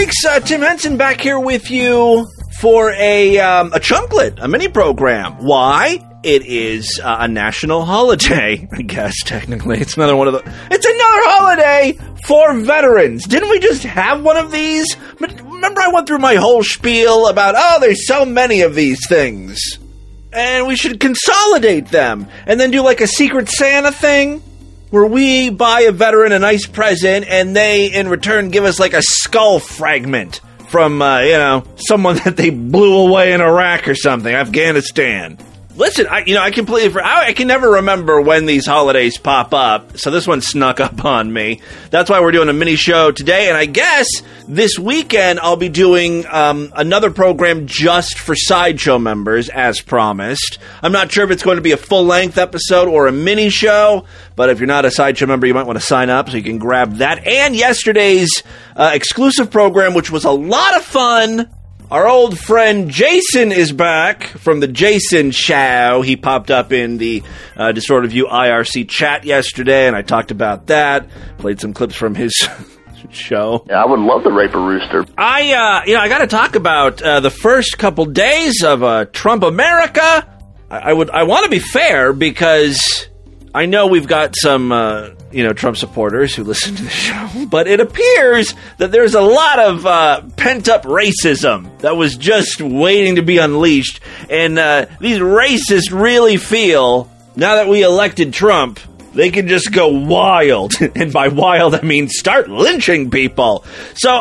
Freaks, Tim Henson back here with you for a chunklet, a mini program. Why? It is a national holiday, I guess, technically. It's another one of the... It's another holiday for veterans. Didn't we just have one of these? But remember I went through my whole spiel about, there's so many of these things. And we should consolidate them. And then do like a Secret Santa thing, where we buy a veteran a nice present, and they, in return, give us like a skull fragment from, someone that they blew away in Iraq or something, Afghanistan. Listen, I can never remember when these holidays pop up, so this one snuck up on me. That's why we're doing a mini show today, and I guess this weekend I'll be doing another program just for Sideshow members, as promised. I'm not sure if it's going to be a full-length episode or a mini show, but if you're not a Sideshow member, you might want to sign up so you can grab that. And yesterday's exclusive program, which was a lot of fun. Our old friend Jason is back from the Jason Show. He popped up in the Disordered View IRC chat yesterday, and I talked about that. Played some clips from his show. Yeah, I would love to rape a rooster. I got to talk about the first couple days of Trump America. I want to be fair because I know we've got some Trump supporters who listen to the show, but it appears that there's a lot of pent-up racism that was just waiting to be unleashed, and these racists really feel, now that we elected Trump, they can just go wild, and by wild I mean start lynching people. So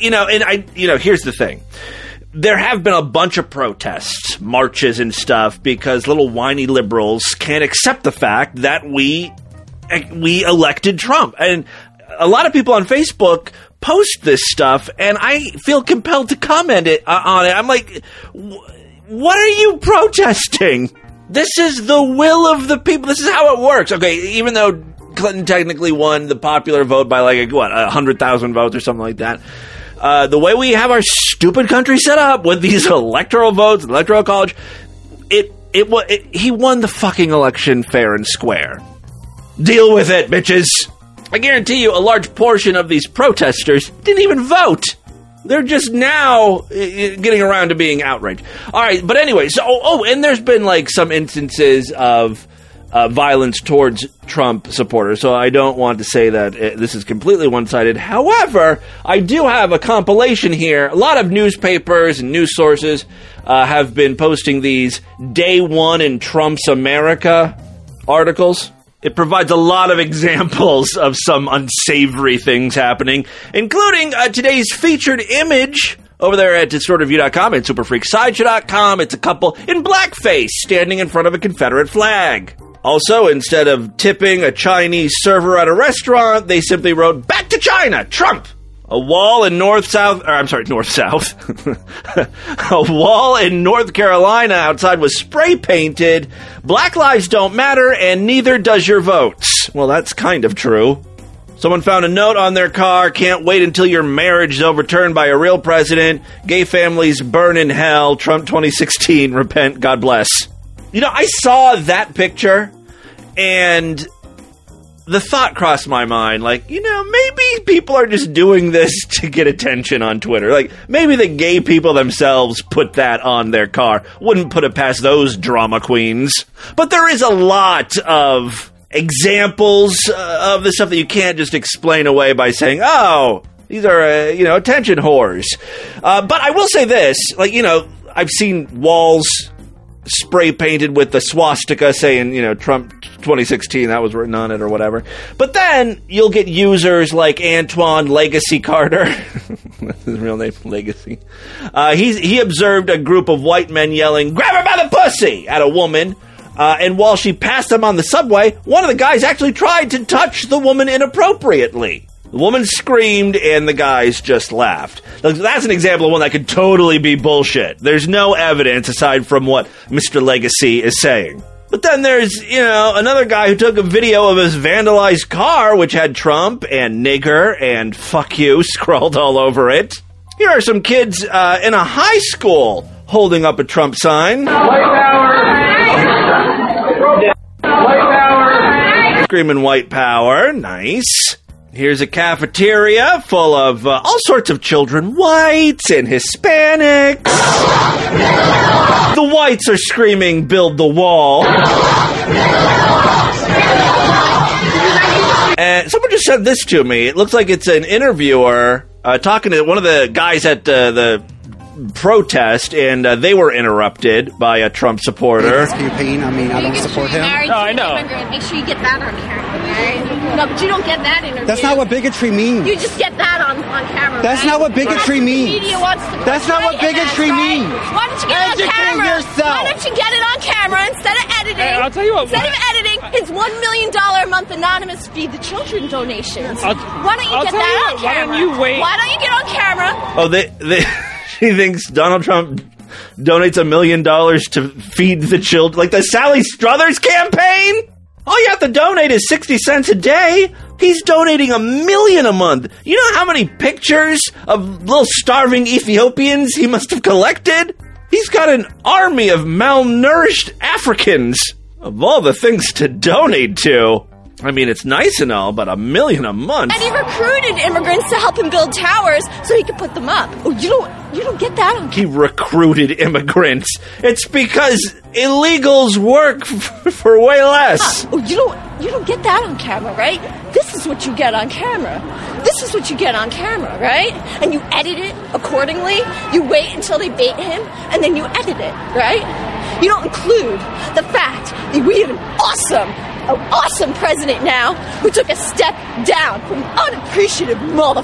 here's the thing. There have been a bunch of protests, marches and stuff, because little whiny liberals can't accept the fact that we elected Trump. And a lot of people on Facebook post this stuff, and I feel compelled to comment on it. I'm like, what are you protesting? This is the will of the people. This is how it works. Okay, even though Clinton technically won the popular vote by 100,000 votes or something like that, the way we have our stupid country set up with these electoral votes, electoral college, he won the fucking election fair and square. Deal with it, bitches. I guarantee you a large portion of these protesters didn't even vote. They're just now getting around to being outraged. All right, but anyway, and there's been some instances of violence towards Trump supporters, so I don't want to say that this is completely one-sided. However, I do have a compilation here. A lot of newspapers and news sources have been posting these Day One in Trump's America articles. It provides a lot of examples of some unsavory things happening, including today's featured image over there at DistortedView.com and SuperFreakSideshow.com. It's a couple in blackface standing in front of a Confederate flag. Also, instead of tipping a Chinese server at a restaurant, they simply wrote, "Back to China, Trump!" A wall in north-south... A wall in North Carolina outside was spray-painted. Black lives don't matter, and neither does your votes. Well, that's kind of true. Someone found a note on their car, "Can't wait until your marriage is overturned by a real president. Gay families burn in hell. Trump 2016. Repent. God bless." I saw that picture, and the thought crossed my mind, maybe people are just doing this to get attention on Twitter. Maybe the gay people themselves put that on their car. Wouldn't put it past those drama queens. But there is a lot of examples of the stuff that you can't just explain away by saying, these are, attention whores. But I will say this, I've seen walls spray painted with the swastika saying, Trump 2016, that was written on it or whatever. But then you'll get users like Antoine Legacy Carter. That's his real name, Legacy. He observed a group of white men yelling, "Grab her by the pussy!" at a woman. And while she passed him on the subway, one of the guys actually tried to touch the woman inappropriately. The woman screamed, and the guys just laughed. That's an example of one that could totally be bullshit. There's no evidence aside from what Mr. Legacy is saying. But then there's, another guy who took a video of his vandalized car, which had Trump and nigger and fuck you scrawled all over it. Here are some kids in a high school holding up a Trump sign. White power! White power! Screaming white power. Nice. Here's a cafeteria full of all sorts of children, whites and Hispanics. The whites are screaming, "Build the wall." And someone just said this to me. It looks like it's an interviewer talking to one of the guys at the protest, and they were interrupted by a Trump supporter. Campaign. I mean, I don't support him. No, I know. Make sure you get that on camera, right? No, but you don't get that interview. That's not what bigotry means. You just get that on camera. That's not what bigotry means. The media wants to. That's not what bigotry means. Why don't you get it on camera? Yourself. Why don't you get it on camera instead of editing? Hey, I'll tell you what. Instead of editing his $1 million a month anonymous Feed the Children donations. Why don't you get that on camera? Why don't you wait? Why don't you get on camera? Oh, she thinks Donald Trump donates $1 million to feed the children, like the Sally Struthers campaign. All you have to donate is 60 cents a day. He's donating $1 million a month. You know how many pictures of little starving Ethiopians he must have collected? He's got an army of malnourished Africans. Of all the things to donate to. I mean, it's nice and all, but $1 million a month. And he recruited immigrants to help him build towers so he could put them up. Oh, you don't get that on camera. He recruited immigrants. It's because illegals work for way less. Oh, you don't get that on camera, right? This is what you get on camera. This is what you get on camera, right? And you edit it accordingly. You wait until they bait him, and then you edit it, right? You don't include the fact that we have an awesome president now who took a step down from unappreciative motherfuckers.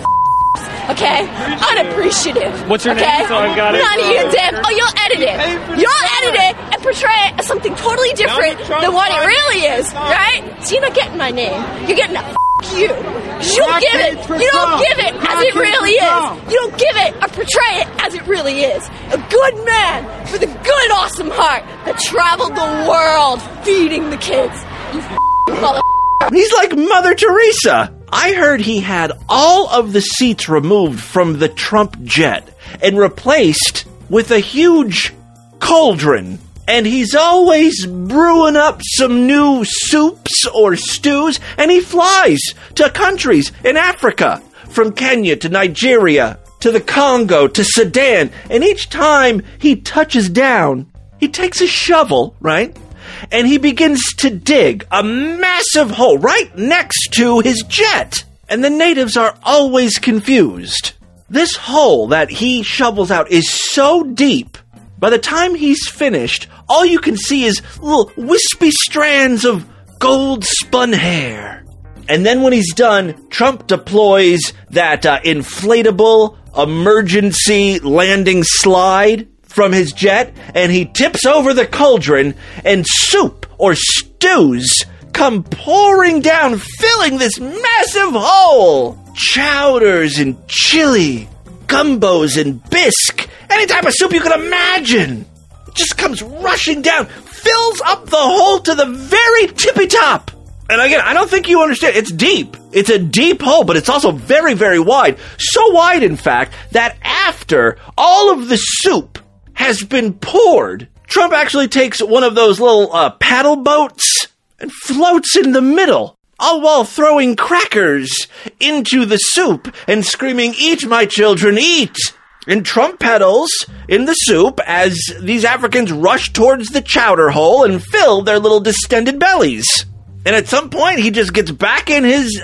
Okay? Unappreciative. What's your name? So I got it. None of you damn. Oh, you'll edit it. You'll edit it and portray it as something totally different than what it really is, right? So you're not getting my name. You're getting a you. You don't give it. You don't give it as it really is. You don't give it or portray it as it really is. A good man with a good, awesome heart that traveled the world feeding the kids. You mother. He's like Mother Teresa. I heard he had all of the seats removed from the Trump jet and replaced with a huge cauldron. And he's always brewing up some new soups or stews, and he flies to countries in Africa, from Kenya to Nigeria to the Congo to Sudan. And each time he touches down, he takes a shovel, right? And he begins to dig a massive hole right next to his jet. And the natives are always confused. This hole that he shovels out is so deep, by the time he's finished, all you can see is little wispy strands of gold spun hair. And then when he's done, Trump deploys that inflatable emergency landing slide from his jet, and he tips over the cauldron, and soup or stews come pouring down, filling this massive hole. Chowders and chili, gumbos and bisque, any type of soup you can imagine. It just comes rushing down, fills up the hole to the very tippy top. And again, I don't think you understand. It's deep. It's a deep hole, but it's also very, very wide. So wide, in fact, that after all of the soup has been poured, Trump actually takes one of those little paddle boats and floats in the middle, all while throwing crackers into the soup and screaming, "Eat, my children, eat!" And Trump pedals in the soup as these Africans rush towards the chowder hole and fill their little distended bellies. And at some point, he just gets back in his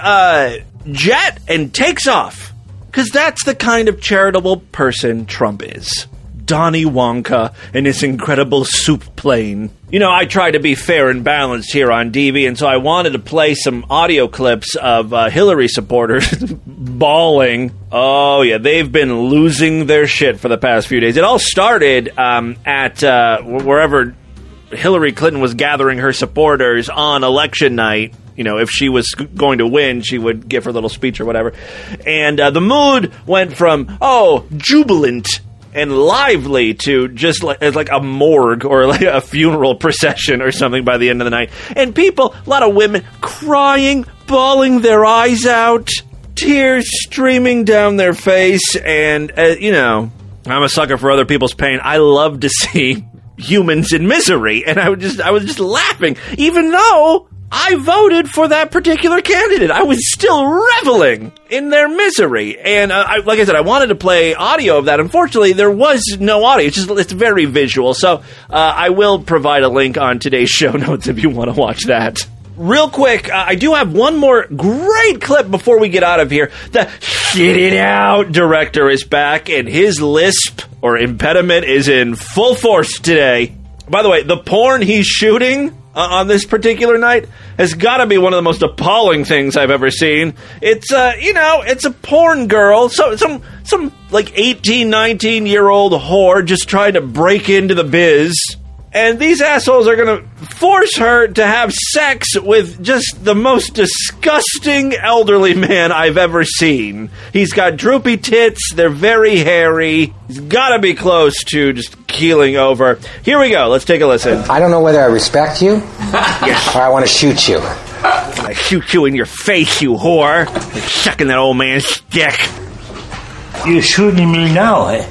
jet and takes off. Because that's the kind of charitable person Trump is. Donnie Wonka and his incredible soup plane. You know, I try to be fair and balanced here on DV, and so I wanted to play some audio clips of Hillary supporters bawling. Oh, yeah, they've been losing their shit for the past few days. It all started at wherever Hillary Clinton was gathering her supporters on election night. You know, if she was going to win, she would give her little speech or whatever. And the mood went from, jubilant and lively to just like a morgue or like a funeral procession or something by the end of the night. And people, a lot of women, crying, bawling their eyes out, tears streaming down their face. And, I'm a sucker for other people's pain. I love to see humans in misery. And I was just laughing, even though I voted for that particular candidate. I was still reveling in their misery. And like I said, I wanted to play audio of that. Unfortunately, there was no audio. It's very visual. So I will provide a link on today's show notes if you want to watch that. Real quick, I do have one more great clip before we get out of here. The Shit It Out director is back, and his lisp or impediment is in full force today. By the way, the porn he's shooting on this particular night has got to be one of the most appalling things I've ever seen. It's it's a porn girl, so some like 18, 19-year-old whore just trying to break into the biz. And these assholes are going to force her to have sex with just the most disgusting elderly man I've ever seen. He's got droopy tits. They're very hairy. He's got to be close to just keeling over. Here we go. Let's take a listen. I don't know whether I respect you or I want to shoot you. I shoot you in your face, you whore. You're sucking that old man's dick. You're shooting me now, eh?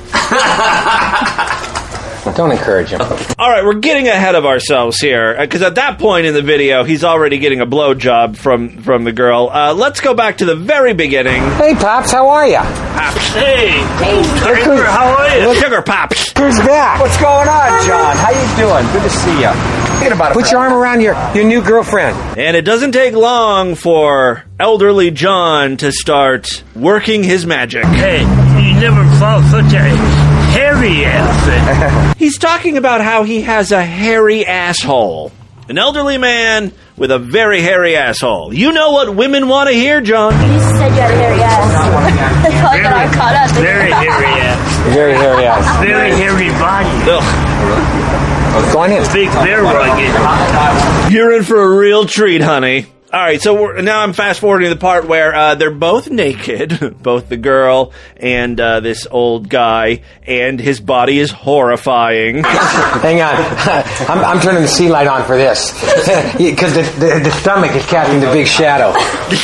Don't encourage him. All right, we're getting ahead of ourselves here, because at that point in the video, he's already getting a blowjob from the girl. Let's go back to the very beginning. Hey, Pops, how are ya? Pops. Hey, Tiger, how are you? Sugar Pops. Who's back? What's going on, John? How you doing? Good to see you. Thinking about it. Put your arm around your new girlfriend. And it doesn't take long for elderly John to start working his magic. Hey, you never saw such a hairy ass. He's talking about how he has a hairy asshole. An elderly man with a very hairy asshole. You know what women want to hear, John. You said you had a hairy ass. That's all that I caught up. Very hairy ass. Very hairy ass. Very hairy body. Ugh. Go on in. Big bear rugged. You're in for a real treat, honey. All right, so now I'm fast-forwarding to the part where they're both naked, both the girl and this old guy, and his body is horrifying. Hang on. I'm turning the sea light on for this. Because the stomach is casting the big shadow.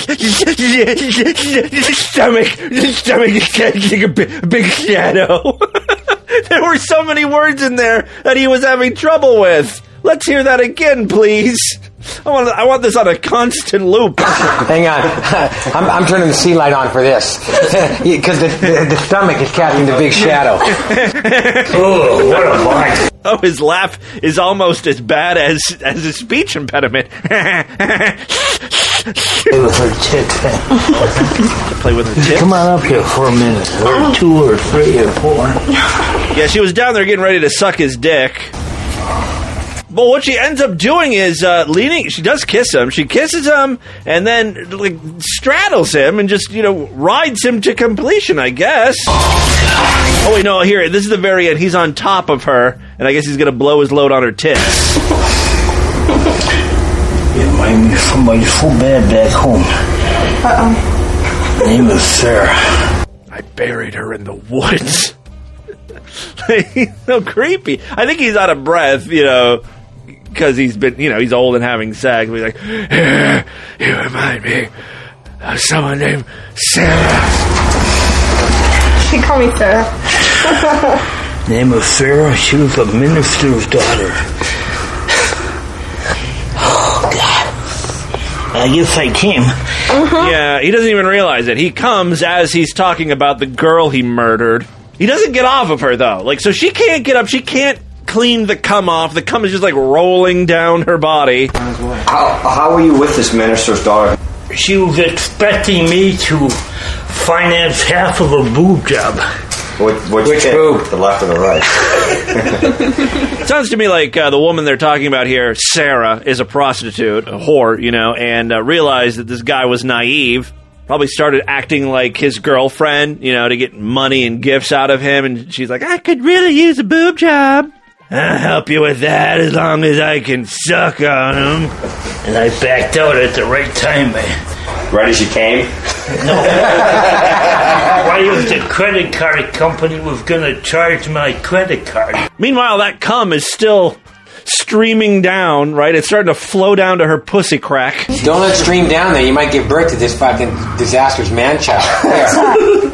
The stomach is casting a big shadow. There were so many words in there that he was having trouble with. Let's hear that again, please. I want this on a constant loop. Hang on. I'm turning the sea light on for this. Because the stomach is casting the big shadow. Oh, what a bite. Oh, his laugh is almost as bad as his speech impediment. Play with her tits. Play with her tits? Come on up here for a minute. Or 2 or 3 or 4. Yeah, she was down there getting ready to suck his dick. But what she ends up doing is leaning. She does kiss him. She kisses him and then straddles him and just rides him to completion, I guess. Oh wait, no. Here, this is the very end. He's on top of her, and I guess he's gonna blow his load on her tits. It might be somebody so bad back home. Name is Sarah. I buried her in the woods. He's so creepy. I think he's out of breath, because he's been, he's old and having sex. He's like, you remind me of someone named Sarah. She called me Sarah. Name of Sarah. She was a minister's daughter. Oh, God. I guess I came. Yeah, he doesn't even realize it. He comes as he's talking about the girl he murdered. He doesn't get off of her, though. So she can't get up. She can't clean the cum off. The cum is just, rolling down her body. How were you with this minister's daughter? She was expecting me to finance half of a boob job. Which boob? The left or the right? Sounds to me like the woman they're talking about here, Sarah, is a prostitute, a whore, and realized that this guy was naive. Probably started acting like his girlfriend, to get money and gifts out of him. And she's like, I could really use a boob job. I'll help you with that as long as I can suck on him. And I backed out at the right time, Right as you came? No. Why was the credit card company was going to charge my credit card? Meanwhile, that cum is still streaming down, right? It's starting to flow down to her pussy crack. Don't let it stream down there. You might give birth to this fucking disastrous man-child.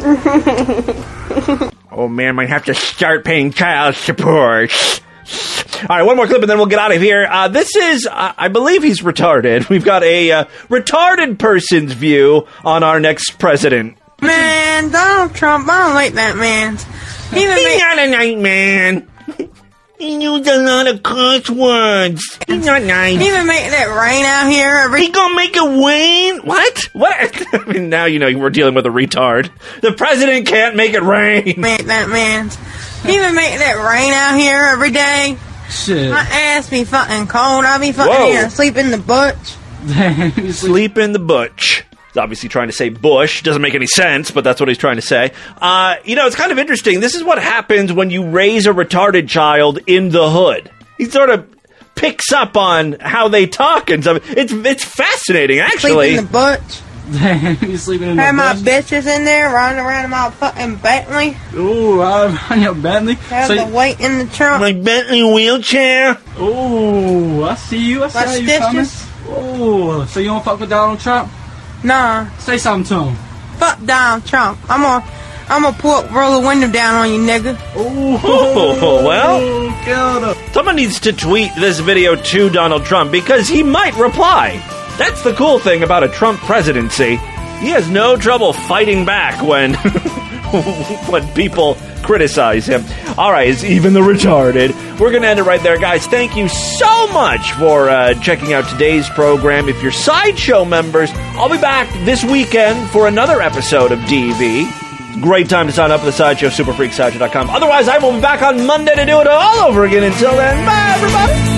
Oh man, might have to start paying child support. All right, one more clip and then we'll get out of here. This is, I believe he's retarded. We've got a retarded person's view on our next president. Man, Donald Trump, I don't like that man. He's not a nice man. He used a lot of cuss words. He's not nice. He even make that rain out here. He gonna make it rain? What? I mean, now you know we're dealing with a retard. The president can't make it rain. Make that man. He even make that rain out here every day. Shit. My ass be fucking cold. I be fucking here, sleep in the butch. Sleep in the butch. He's obviously trying to say Bush. Doesn't make any sense, but that's what he's trying to say. It's kind of interesting. This is what happens when you raise a retarded child in the hood. He sort of picks up on how they talk and stuff. It's fascinating, actually. Sleep in the butch. You sleeping in the Have my butch? bitches in there riding around in my fucking Bentley. Ooh, on your Bentley. Have the weight in the trunk. My Bentley wheelchair. Ooh, I see you. I see My how you coming. stitches. Ooh, so you don't fuck with Donald Trump? Nah. Say something to him. Fuck Donald Trump. I'm gonna roll the window down on you, nigga. Oh, well, someone needs to tweet this video to Donald Trump because he might reply. That's the cool thing about a Trump presidency. He has no trouble fighting back when when people criticize him. All right, it's even the retarded. We're going to end it right there, guys. Thank you so much for checking out today's program. If you're Sideshow members, I'll be back this weekend for another episode of DV. Great time to sign up for the Sideshow, superfreaksideshow.com. Otherwise, I will be back on Monday to do it all over again. Until then, bye, everybody.